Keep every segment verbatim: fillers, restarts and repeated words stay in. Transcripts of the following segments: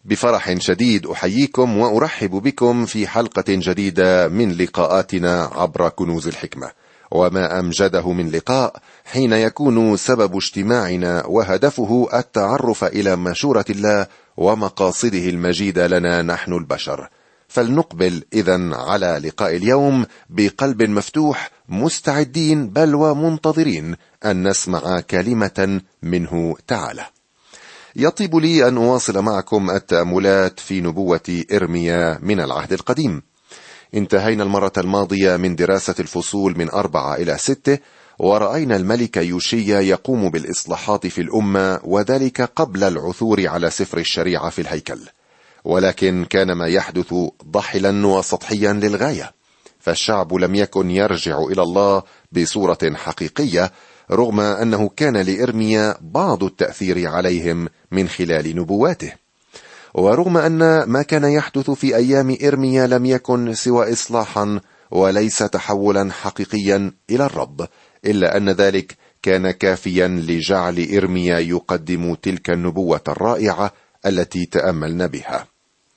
بفرح شديد أحييكم وأرحب بكم في حلقة جديدة من لقاءاتنا عبر كنوز الحكمة. وما أمجده من لقاء حين يكون سبب اجتماعنا وهدفه التعرف إلى مشورة الله ومقاصده المجيدة لنا نحن البشر. فلنقبل إذن على لقاء اليوم بقلب مفتوح، مستعدين بل ومنتظرين أن نسمع كلمة منه تعالى. يطيب لي أن أواصل معكم التأملات في نبوة إرميا من العهد القديم. انتهينا المرة الماضية من دراسة الفصول من أربعة إلى ستة، ورأينا الملك يوشيا يقوم بالإصلاحات في الأمة، وذلك قبل العثور على سفر الشريعة في الهيكل. ولكن كان ما يحدث ضحلا وسطحيا للغاية، فالشعب لم يكن يرجع إلى الله بصورة حقيقية، رغم أنه كان لإرميا بعض التأثير عليهم من خلال نبواته. ورغم أن ما كان يحدث في أيام إرميا لم يكن سوى إصلاحا وليس تحولا حقيقيا إلى الرب، إلا أن ذلك كان كافيا لجعل إرميا يقدم تلك النبوة الرائعة التي تأملنا بها.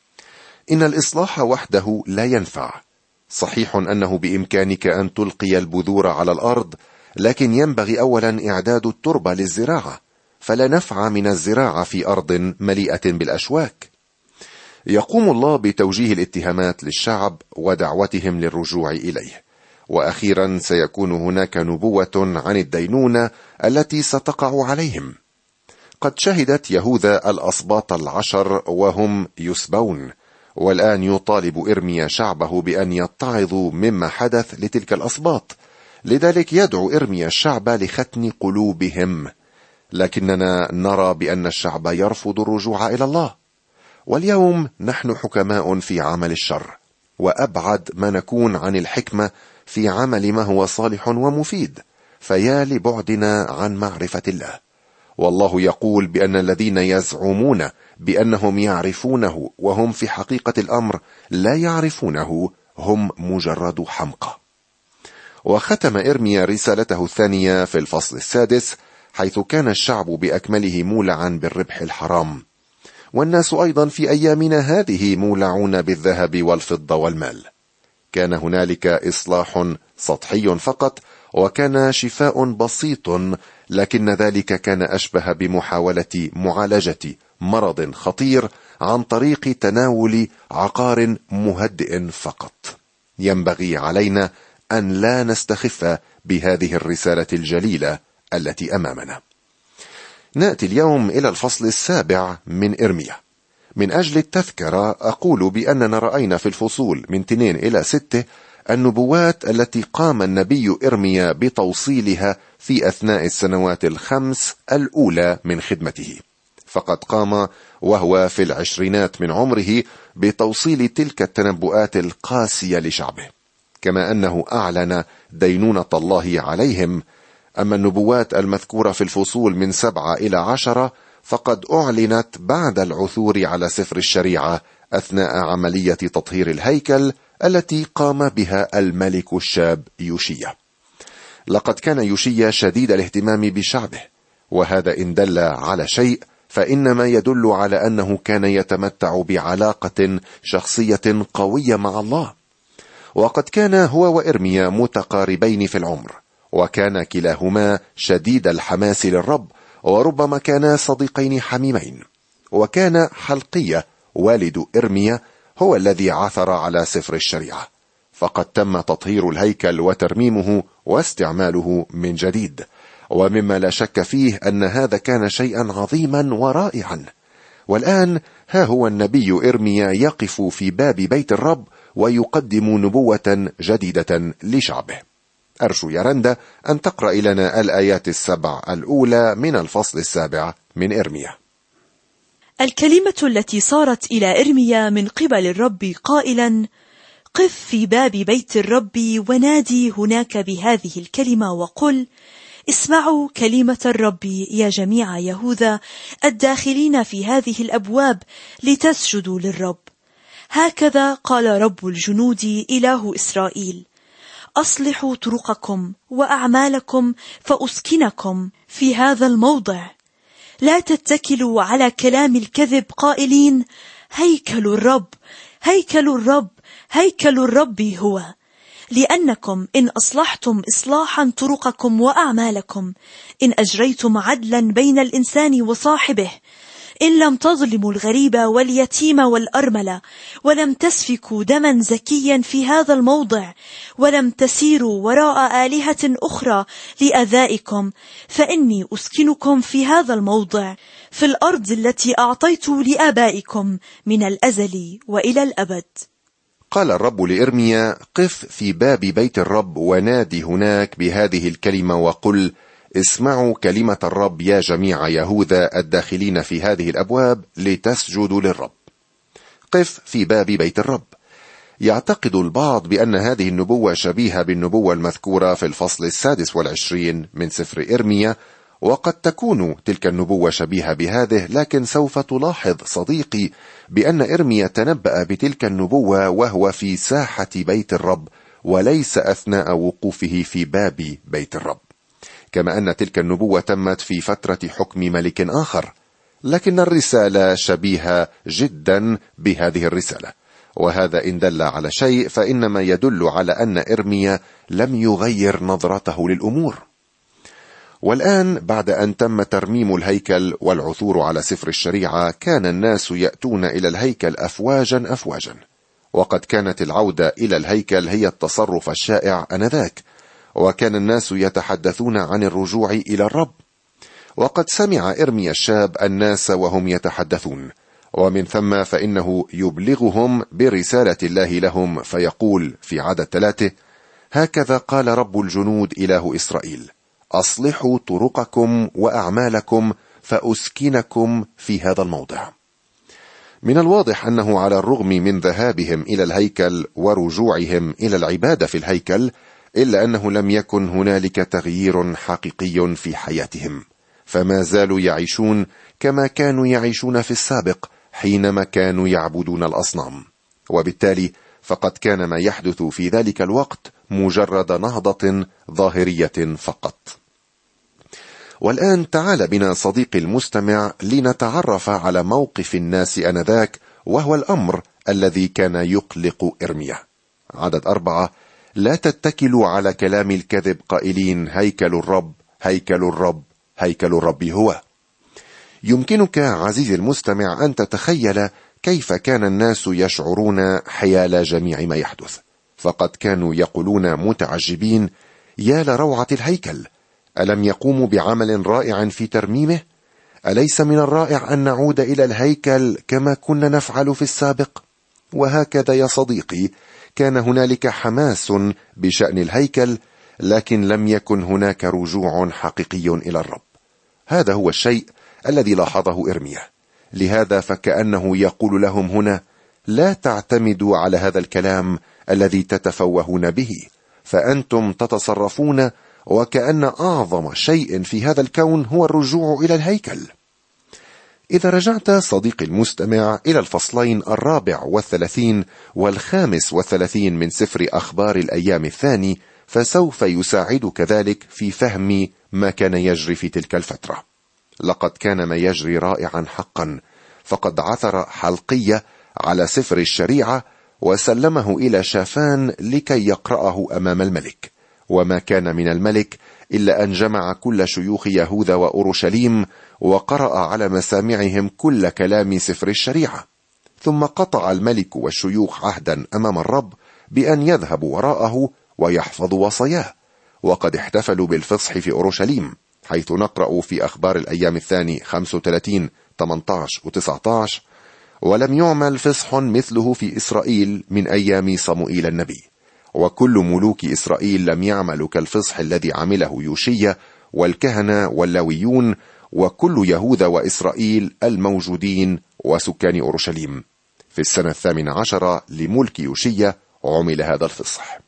إن الإصلاح وحده لا ينفع. صحيح أنه بإمكانك أن تلقي البذور على الأرض، لكن ينبغي أولا إعداد التربة للزراعة، فلا نفع من الزراعة في أرض مليئة بالأشواك. يقوم الله بتوجيه الاتهامات للشعب ودعوتهم للرجوع إليه، وأخيرا سيكون هناك نبوة عن الدينونة التي ستقع عليهم. قد شهدت يهوذا الأسباط العشر وهم يسبون، والآن يطالب إرميا شعبه بأن يتعظوا مما حدث لتلك الأسباط. لذلك يدعو إرميا الشعب لختن قلوبهم، لكننا نرى بأن الشعب يرفض الرجوع إلى الله. واليوم نحن حكماء في عمل الشر، وأبعد ما نكون عن الحكمة في عمل ما هو صالح ومفيد، فيا لبعدنا عن معرفة الله. والله يقول بأن الذين يزعمون بأنهم يعرفونه وهم في حقيقة الأمر لا يعرفونه هم مجرد حمقى. وختم إرميا رسالته الثانية في الفصل السادس، حيث كان الشعب بأكمله مولعا بالربح الحرام، والناس أيضا في أيامنا هذه مولعون بالذهب والفضة والمال. كان هنالك إصلاح سطحي فقط، وكان شفاء بسيط، لكن ذلك كان أشبه بمحاولة معالجة مرض خطير عن طريق تناول عقار مهدئ فقط. ينبغي علينا أن لا نستخف بهذه الرسالة الجليلة التي أمامنا. نأتي اليوم إلى الفصل السابع من إرميا. من أجل التذكرة أقول بأننا رأينا في الفصول من اثنين إلى ستة النبوات التي قام النبي إرميا بتوصيلها في أثناء السنوات الخمس الأولى من خدمته. فقد قام وهو في العشرينات من عمره بتوصيل تلك التنبؤات القاسية لشعبه، كما أنه أعلن دينونة الله عليهم. أما النبوات المذكورة في الفصول من سبعة إلى عشرة فقد أعلنت بعد العثور على سفر الشريعة أثناء عملية تطهير الهيكل التي قام بها الملك الشاب يوشيا. لقد كان يوشيا شديد الاهتمام بشعبه، وهذا إن دل على شيء فإنما يدل على أنه كان يتمتع بعلاقة شخصية قوية مع الله. وقد كان هو وإرميا متقاربين في العمر، وكان كلاهما شديد الحماس للرب، وربما كانا صديقين حميمين. وكان حلقية والد إرميا هو الذي عثر على سفر الشريعة، فقد تم تطهير الهيكل وترميمه واستعماله من جديد، ومما لا شك فيه أن هذا كان شيئا عظيما ورائعا. والآن ها هو النبي إرميا يقف في باب بيت الرب ويقدم نبوة جديدة لشعبه. أرجو يا رندا أن تقرأ لنا الآيات السبع الأولى من الفصل السابع من إرميا. الكلمة التي صارت إلى إرميا من قبل الرب قائلا: قف في باب بيت الرب ونادي هناك بهذه الكلمة وقل: اسمعوا كلمة الرب يا جميع يهوذا الداخلين في هذه الأبواب لتسجدوا للرب. هكذا قال رب الجنود إله إسرائيل: أصلحوا طرقكم وأعمالكم فأسكنكم في هذا الموضع. لا تتكلوا على كلام الكذب قائلين: هيكل الرب، هيكل الرب، هيكل الرب هو. لأنكم إن أصلحتم إصلاحا طرقكم وأعمالكم، إن أجريتم عدلا بين الإنسان وصاحبه، إن لم تظلموا الغريب واليتيم والأرملة، ولم تسفكوا دما زكيا في هذا الموضع، ولم تسيروا وراء آلهة أخرى لأذائكم، فإني أسكنكم في هذا الموضع، في الأرض التي أعطيت لآبائكم من الأزل وإلى الأبد. قال الرب لإرميا: قف في باب بيت الرب ونادي هناك بهذه الكلمة وقل: اسمعوا كلمة الرب يا جميع يهوذا الداخلين في هذه الأبواب لتسجدوا للرب. قف في باب بيت الرب. يعتقد البعض بأن هذه النبوة شبيهة بالنبوة المذكورة في الفصل السادس والعشرين من سفر إرميا، وقد تكون تلك النبوة شبيهة بهذه، لكن سوف تلاحظ صديقي بأن إرميا تنبأ بتلك النبوة وهو في ساحة بيت الرب، وليس أثناء وقوفه في باب بيت الرب، كما أن تلك النبوة تمت في فترة حكم ملك آخر. لكن الرسالة شبيهة جدا بهذه الرسالة، وهذا إن دل على شيء فإنما يدل على أن إرميا لم يغير نظرته للأمور. والآن بعد أن تم ترميم الهيكل والعثور على سفر الشريعة، كان الناس يأتون إلى الهيكل أفواجا أفواجا، وقد كانت العودة إلى الهيكل هي التصرف الشائع آنذاك، وكان الناس يتحدثون عن الرجوع إلى الرب. وقد سمع إرميا الشاب الناس وهم يتحدثون، ومن ثم فإنه يبلغهم برسالة الله لهم، فيقول في عدد ثلاثة: هكذا قال رب الجنود إله إسرائيل: أصلحوا طرقكم وأعمالكم فأسكنكم في هذا الموضع. من الواضح أنه على الرغم من ذهابهم إلى الهيكل ورجوعهم إلى العبادة في الهيكل، إلا أنه لم يكن هنالك تغيير حقيقي في حياتهم، فما زالوا يعيشون كما كانوا يعيشون في السابق حينما كانوا يعبدون الأصنام، وبالتالي فقد كان ما يحدث في ذلك الوقت مجرد نهضة ظاهرية فقط. والآن تعال بنا صديقي المستمع لنتعرف على موقف الناس آنذاك، وهو الأمر الذي كان يقلق إرميا. عدد أربعة: لا تتكلوا على كلام الكذب قائلين هيكل الرب، هيكل الرب، هيكل الرب هو. يمكنك عزيزي المستمع أن تتخيل كيف كان الناس يشعرون حيال جميع ما يحدث، فقد كانوا يقولون متعجبين: يا لروعة الهيكل، ألم يقوموا بعمل رائع في ترميمه؟ أليس من الرائع أن نعود إلى الهيكل كما كنا نفعل في السابق؟ وهكذا يا صديقي، كان هنالك حماس بشأن الهيكل، لكن لم يكن هناك رجوع حقيقي إلى الرب. هذا هو الشيء الذي لاحظه إرميا. لهذا فكأنه يقول لهم هنا: لا تعتمدوا على هذا الكلام الذي تتفوهون به، فأنتم تتصرفون وكأن أعظم شيء في هذا الكون هو الرجوع إلى الهيكل. إذا رجعت صديقي المستمع إلى الفصلين الرابع والثلاثين والخامس والثلاثين من سفر أخبار الأيام الثاني، فسوف يساعدك ذلك في فهم ما كان يجري في تلك الفترة. لقد كان ما يجري رائعا حقا، فقد عثر حلقية على سفر الشريعة وسلمه إلى شافان لكي يقرأه أمام الملك، وما كان من الملك إلا أن جمع كل شيوخ يهوذا وأورشليم وقرأ على مسامعهم كل كلام سفر الشريعة. ثم قطع الملك والشيوخ عهدا أمام الرب بأن يذهبوا وراءه ويحفظوا وصاياه، وقد احتفلوا بالفصح في أورشليم، حيث نقرأ في أخبار الأيام الثاني خمسة وثلاثين ثمانية عشر وتسعة عشر: ولم يعمل فصح مثله في إسرائيل من أيام صموئيل النبي، وكل ملوك إسرائيل لم يعملوا كالفصح الذي عمله يوشيا والكهنة واللاويون وكل يهوذا وإسرائيل الموجودين وسكان أورشليم. في السنة الثامنة عشرة لملك يوشيا عمل هذا الفصح.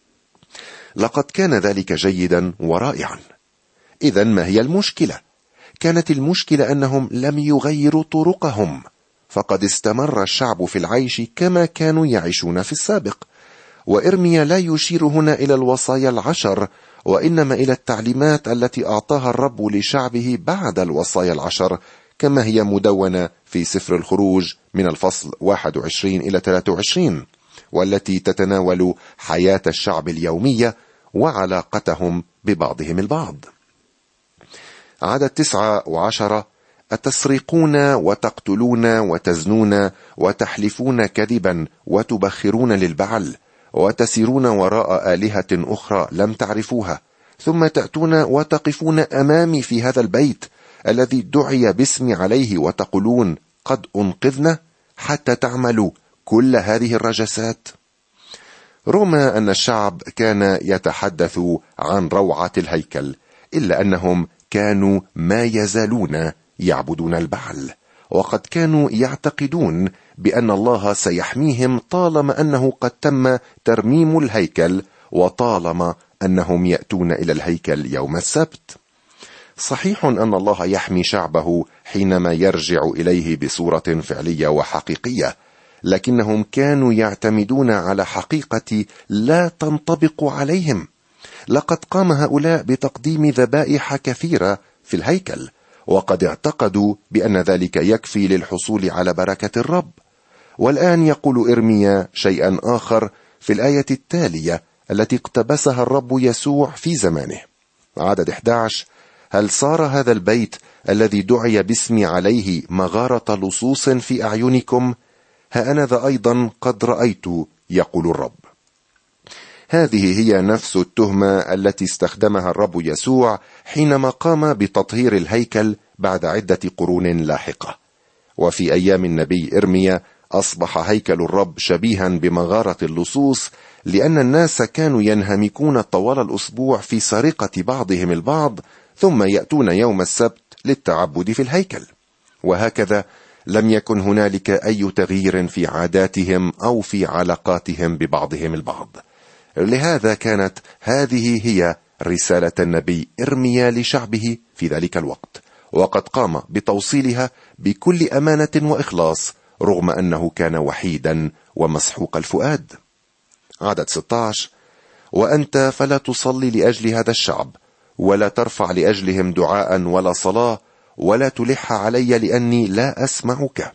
لقد كان ذلك جيدا ورائعا. إذن ما هي المشكلة؟ كانت المشكلة أنهم لم يغيروا طرقهم، فقد استمر الشعب في العيش كما كانوا يعيشون في السابق. وإرميا لا يشير هنا إلى الوصايا العشر، وإنما إلى التعليمات التي أعطاها الرب لشعبه بعد الوصايا العشر كما هي مدونة في سفر الخروج من الفصل واحد وعشرين إلى ثلاثة وعشرين، والتي تتناول حياة الشعب اليومية وعلاقتهم ببعضهم البعض. عدد تسعة وعشرة: أتسرقون وتقتلون وتزنون وتحلفون كذبا وتبخرون للبعل وتسيرون وراء آلهة أخرى لم تعرفوها، ثم تأتون وتقفون أمامي في هذا البيت الذي دعي باسمي عليه وتقولون قد أنقذنا، حتى تعملوا كل هذه الرجسات. رغم أن الشعب كان يتحدث عن روعة الهيكل، إلا أنهم كانوا ما يزالون يعبدون البعل، وقد كانوا يعتقدون بأن الله سيحميهم طالما أنه قد تم ترميم الهيكل، وطالما أنهم يأتون إلى الهيكل يوم السبت. صحيح أن الله يحمي شعبه حينما يرجع إليه بصورة فعلية وحقيقية، لكنهم كانوا يعتمدون على حقيقة لا تنطبق عليهم. لقد قام هؤلاء بتقديم ذبائح كثيرة في الهيكل، وقد اعتقدوا بأن ذلك يكفي للحصول على بركة الرب. والآن يقول إرميا شيئا آخر في الآية التالية التي اقتبسها الرب يسوع في زمانه. عدد أحد عشر: هل صار هذا البيت الذي دعي باسمي عليه مغارة لصوص في أعينكم؟ ها أنا ذا أيضا قد رأيت، يقول الرب. هذه هي نفس التهمة التي استخدمها الرب يسوع حينما قام بتطهير الهيكل بعد عدة قرون لاحقة. وفي أيام النبي إرميا أصبح هيكل الرب شبيها بمغارة اللصوص، لأن الناس كانوا ينهمكون طوال الأسبوع في سرقة بعضهم البعض، ثم يأتون يوم السبت للتعبد في الهيكل. وهكذا لم يكن هنالك أي تغيير في عاداتهم أو في علاقاتهم ببعضهم البعض. لهذا كانت هذه هي رسالة النبي إرميا لشعبه في ذلك الوقت، وقد قام بتوصيلها بكل أمانة وإخلاص، رغم أنه كان وحيدا ومسحوق الفؤاد. عدد ستة عشر: وأنت فلا تصلي لأجل هذا الشعب، ولا ترفع لأجلهم دعاء ولا صلاة، ولا تلح علي لأني لا أسمعك.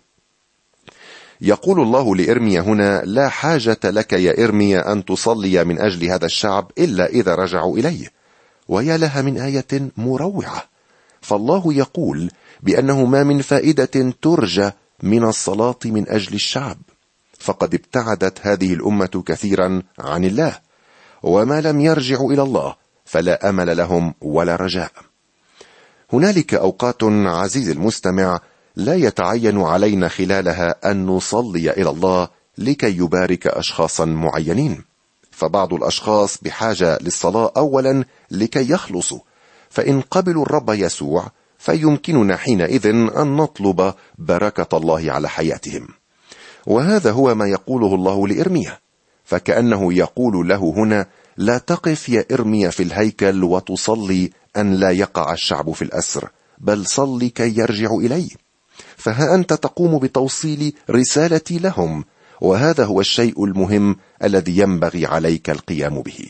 يقول الله لإرميا هنا: لا حاجة لك يا إرميا أن تصلي من أجل هذا الشعب إلا إذا رجعوا إليه. ويا لها من آية مروعة، فالله يقول بأنه ما من فائدة ترجى من الصلاة من أجل الشعب، فقد ابتعدت هذه الأمة كثيرا عن الله، وما لم يرجعوا إلى الله فلا أمل لهم ولا رجاء. هنالك أوقات عزيز المستمع لا يتعين علينا خلالها أن نصلي إلى الله لكي يبارك أشخاصا معينين، فبعض الأشخاص بحاجة للصلاة أولا لكي يخلصوا، فإن قبلوا الرب يسوع فيمكننا حينئذ أن نطلب بركة الله على حياتهم. وهذا هو ما يقوله الله لإرميا، فكأنه يقول له هنا: لا تقف يا إرميا في الهيكل وتصلي أن لا يقع الشعب في الأسر، بل صلي كي يرجعوا إلي. فها أنت تقوم بتوصيل رسالتي لهم، وهذا هو الشيء المهم الذي ينبغي عليك القيام به.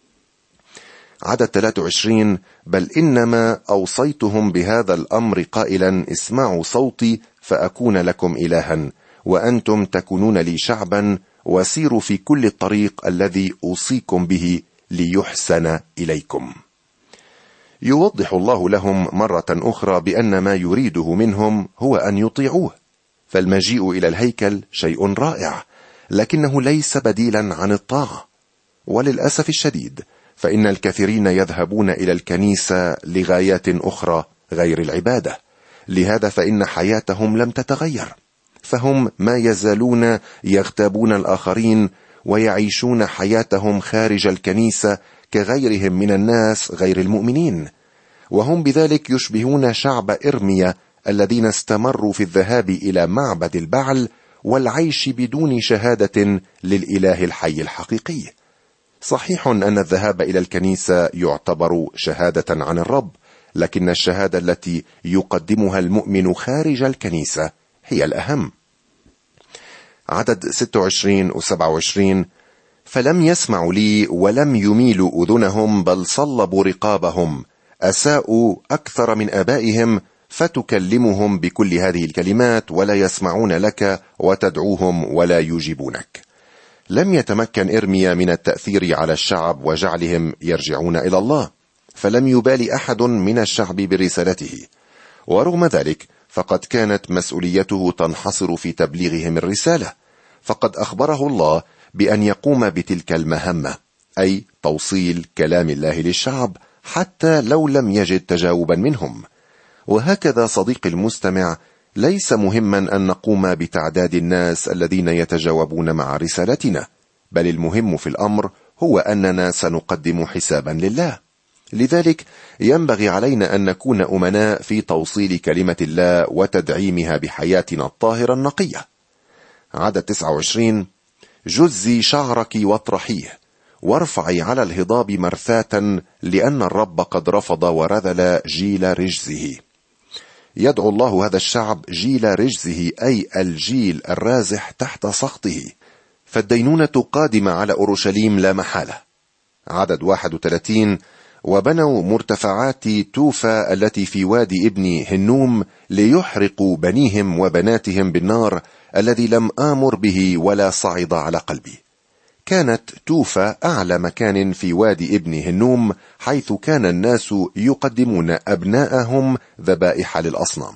عدد ثلاثة وعشرين: بل إنما أوصيتهم بهذا الأمر قائلا: اسمعوا صوتي فأكون لكم إلها، وأنتم تكونون لي شعبا، وسيروا في كل الطريق الذي أوصيكم به ليحسن إليكم. يوضح الله لهم مرة أخرى بأن ما يريده منهم هو أن يطيعوه، فالمجيء إلى الهيكل شيء رائع، لكنه ليس بديلا عن الطاعة. وللأسف الشديد فإن الكثيرين يذهبون إلى الكنيسة لغايات أخرى غير العبادة، لهذا فإن حياتهم لم تتغير، فهم ما يزالون يغتابون الآخرين ويعيشون حياتهم خارج الكنيسة كغيرهم من الناس غير المؤمنين، وهم بذلك يشبهون شعب إرميا الذين استمروا في الذهاب إلى معبد البعل والعيش بدون شهادة للإله الحي الحقيقي. صحيح أن الذهاب إلى الكنيسة يعتبر شهادة عن الرب، لكن الشهادة التي يقدمها المؤمن خارج الكنيسة هي الأهم. عدد ستة وعشرين و سبعة وعشرين: فلم يسمعوا لي ولم يميلوا أذنهم، بل صلبوا رقابهم، أساءوا أكثر من آبائهم، فتكلمهم بكل هذه الكلمات ولا يسمعون لك، وتدعوهم ولا يجيبونك. لم يتمكن إرميا من التأثير على الشعب وجعلهم يرجعون إلى الله، فلم يبال أحد من الشعب برسالته، ورغم ذلك فقد كانت مسؤوليته تنحصر في تبليغهم الرسالة، فقد أخبره الله بأن يقوم بتلك المهمة، أي توصيل كلام الله للشعب حتى لو لم يجد تجاوبا منهم. وهكذا صديقي المستمع، ليس مهما أن نقوم بتعداد الناس الذين يتجاوبون مع رسالتنا، بل المهم في الأمر هو أننا سنقدم حسابا لله. لذلك ينبغي علينا أن نكون أمناء في توصيل كلمة الله وتدعيمها بحياتنا الطاهرة النقية. عدد تسعة وعشرين: جزي شعرك واطرحيه، وارفعي على الهضاب مرثاة، لأن الرب قد رفض ورذل جيل رجزه. يدعو الله هذا الشعب جيل رجزه، أي الجيل الرازح تحت سخطه، فالدينونة قادمة على أورشليم لا محالة. عدد واحد وثلاثين: وبنوا مرتفعات توفى التي في وادي ابن هنوم، ليحرقوا بنيهم وبناتهم بالنار الذي لم آمر به ولا صعد على قلبي. كانت توفى أعلى مكان في وادي ابن هنوم، حيث كان الناس يقدمون أبناءهم ذبائح للأصنام.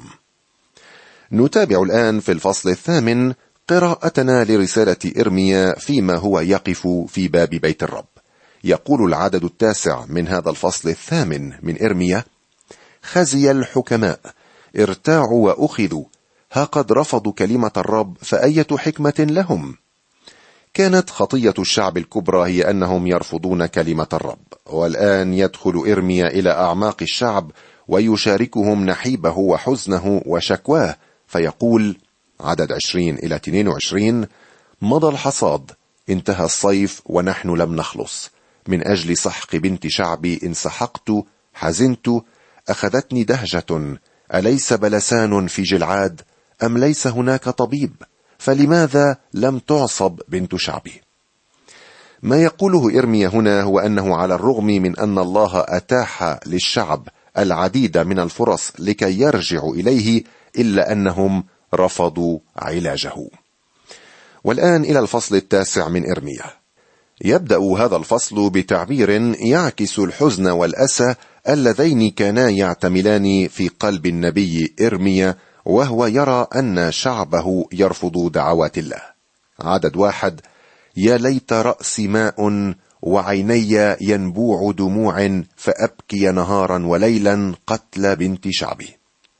نتابع الآن في الفصل الثامن قراءتنا لرسالة إرميا فيما هو يقف في باب بيت الرب. يقول العدد التاسع من هذا الفصل الثامن من إرميا: خزي الحكماء، ارتاعوا وأخذوا، ها قد رفضوا كلمة الرب، فأية حكمة لهم؟ كانت خطية الشعب الكبرى هي أنهم يرفضون كلمة الرب، والآن يدخل إرميا إلى أعماق الشعب ويشاركهم نحيبه وحزنه وشكواه، فيقول عدد عشرين إلى اثنين وعشرين: مضى الحصاد، انتهى الصيف ونحن لم نخلص، من أجل سحق بنت شعبي انسحقت، حزنت، أخذتني دهجة، أليس بلسان في جلعاد؟ أم ليس هناك طبيب؟ فلماذا لم تعصب بنت شعبي؟ ما يقوله إرميا هنا هو أنه على الرغم من أن الله أتاح للشعب العديد من الفرص لكي يرجعوا إليه، إلا أنهم رفضوا علاجه. والآن إلى الفصل التاسع من إرميا. يبدأ هذا الفصل بتعبير يعكس الحزن والأسى اللذين كانا يعتملان في قلب النبي إرميا، وهو يرى أن شعبه يرفض دعوات الله. عدد واحد: يا ليت رأسي ماء وعيني ينبوع دموع، فأبكي نهارا وليلا قتل بنت شعبي.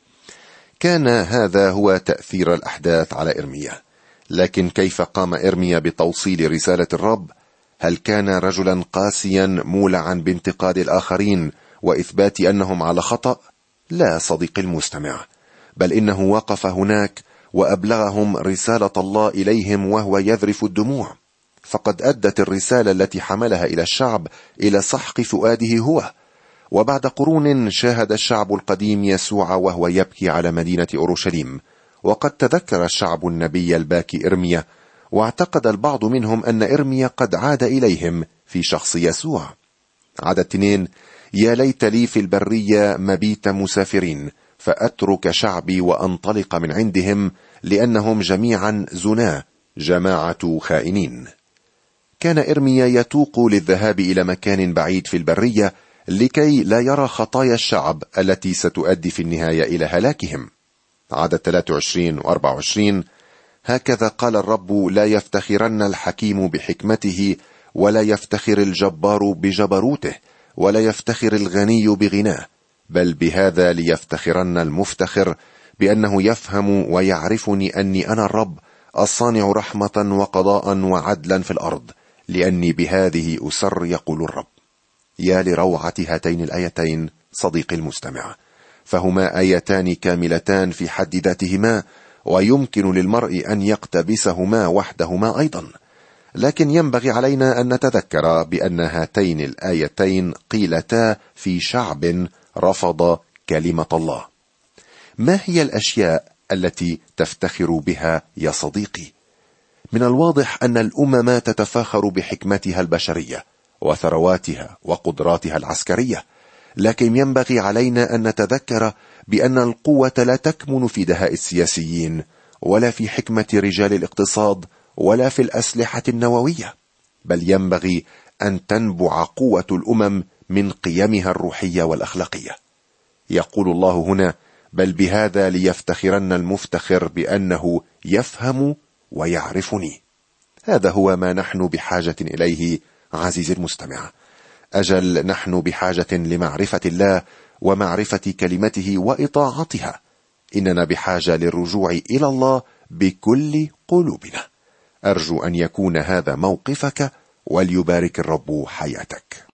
كان هذا هو تأثير الأحداث على إرميا، لكن كيف قام إرميا بتوصيل رسالة الرب؟ هل كان رجلا قاسيا مولعا بانتقاد الآخرين وإثبات أنهم على خطأ؟ لا صديقي المستمع، بل إنه وقف هناك وأبلغهم رسالة الله إليهم وهو يذرف الدموع، فقد أدت الرسالة التي حملها إلى الشعب إلى سحق فؤاده هو. وبعد قرون شاهد الشعب القديم يسوع وهو يبكي على مدينة أورشليم، وقد تذكر الشعب النبي الباكي إرميا، واعتقد البعض منهم أن إرميا قد عاد إليهم في شخص يسوع. عدد اثنين: يا ليت لي في البرية مبيت مسافرين، فأترك شعبي وأنطلق من عندهم، لأنهم جميعا زنا، جماعة خائنين. كان إرميا يتوق للذهاب إلى مكان بعيد في البرية لكي لا يرى خطايا الشعب التي ستؤدي في النهاية إلى هلاكهم. عدد ثلاثة وعشرين وأربعة وعشرين: هكذا قال الرب: لا يفتخرن الحكيم بحكمته، ولا يفتخر الجبار بجبروته، ولا يفتخر الغني بغناه، بل بهذا ليفتخرن المفتخر، بأنه يفهم ويعرفني أني أنا الرب، الصانع رحمة وقضاء وعدلا في الأرض، لأني بهذه أسر، يقول الرب. يا لروعة هاتين الآيتين صديقي المستمع، فهما آيتان كاملتان في حد ذاتهما، ويمكن للمرء أن يقتبسهما وحدهما أيضا، لكن ينبغي علينا أن نتذكر بأن هاتين الآيتين قيلتا في شعب رفض كلمة الله. ما هي الأشياء التي تفتخر بها يا صديقي؟ من الواضح أن الأمم تتفاخر بحكمتها البشرية وثرواتها وقدراتها العسكرية، لكن ينبغي علينا أن نتذكر بأن القوة لا تكمن في دهاء السياسيين، ولا في حكمة رجال الاقتصاد، ولا في الأسلحة النووية، بل ينبغي أن تنبع قوة الأمم من قيمها الروحية والأخلاقية. يقول الله هنا: بل بهذا ليفتخرن المفتخر بأنه يفهم ويعرفني. هذا هو ما نحن بحاجة إليه عزيزي المستمع. أجل نحن بحاجة لمعرفة الله ومعرفة كلمته وإطاعتها. إننا بحاجة للرجوع إلى الله بكل قلوبنا. أرجو أن يكون هذا موقفك، وليبارك الرب حياتك.